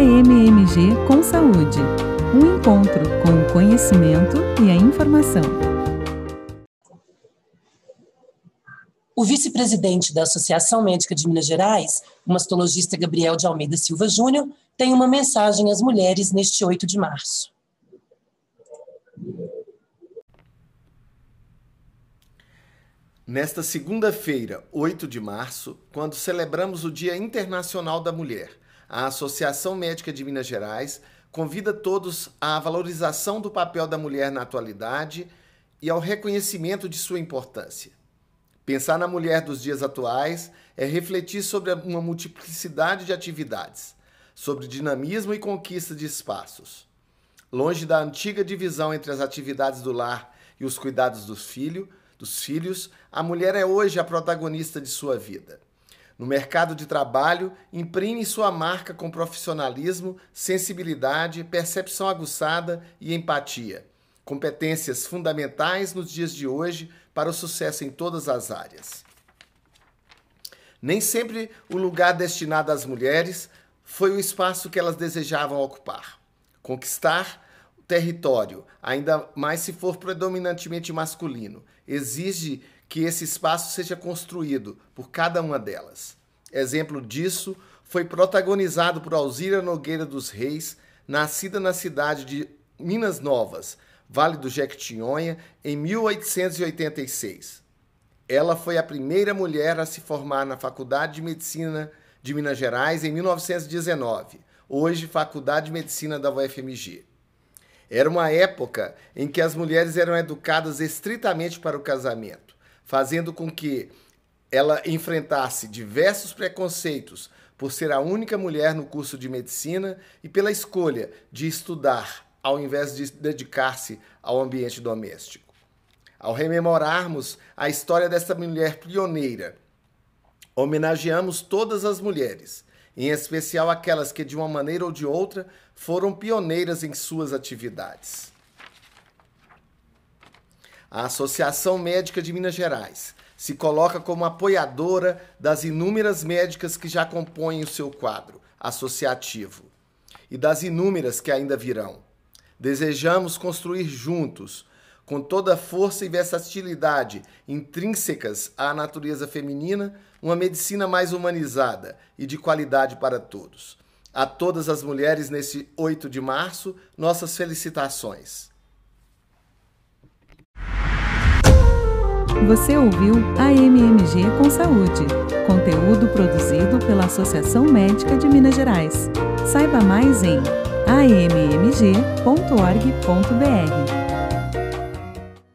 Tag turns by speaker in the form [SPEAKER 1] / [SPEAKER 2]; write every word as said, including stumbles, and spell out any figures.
[SPEAKER 1] A M M G com Saúde. Um encontro com o conhecimento e a informação.
[SPEAKER 2] O vice-presidente da Associação Médica de Minas Gerais, o mastologista Gabriel de Almeida Silva Júnior, tem uma mensagem às mulheres neste oito de março.
[SPEAKER 3] Nesta segunda-feira, oito de março, quando celebramos o Dia Internacional da Mulher, a Associação Médica de Minas Gerais convida todos à valorização do papel da mulher na atualidade e ao reconhecimento de sua importância. Pensar na mulher dos dias atuais é refletir sobre uma multiplicidade de atividades, sobre dinamismo e conquista de espaços. Longe da antiga divisão entre as atividades do lar e os cuidados do filho, dos filhos, a mulher é hoje a protagonista de sua vida. No mercado de trabalho, imprime sua marca com profissionalismo, sensibilidade, percepção aguçada e empatia. Competências fundamentais nos dias de hoje para o sucesso em todas as áreas. Nem sempre o lugar destinado às mulheres foi o espaço que elas desejavam ocupar. Conquistar o território, ainda mais se for predominantemente masculino, exige que esse espaço seja construído por cada uma delas. Exemplo disso foi protagonizado por Alzira Nogueira dos Reis, nascida na cidade de Minas Novas, Vale do Jequitinhonha, em mil oitocentos e oitenta e seis. Ela foi a primeira mulher a se formar na Faculdade de Medicina de Minas Gerais em mil novecentos e dezenove, hoje Faculdade de Medicina da U F M G. Era uma época em que as mulheres eram educadas estritamente para o casamento, fazendo com que ela enfrentasse diversos preconceitos por ser a única mulher no curso de medicina e pela escolha de estudar ao invés de dedicar-se ao ambiente doméstico. Ao rememorarmos a história desta mulher pioneira, homenageamos todas as mulheres, em especial aquelas que, de uma maneira ou de outra, foram pioneiras em suas atividades. A Associação Médica de Minas Gerais se coloca como apoiadora das inúmeras médicas que já compõem o seu quadro associativo e das inúmeras que ainda virão. Desejamos construir juntos, com toda a força e versatilidade intrínsecas à natureza feminina, uma medicina mais humanizada e de qualidade para todos. A todas as mulheres nesse oito de março, nossas felicitações.
[SPEAKER 1] Você ouviu A M M G com Saúde, conteúdo produzido pela Associação Médica de Minas Gerais. Saiba mais em a m m g ponto org ponto b r.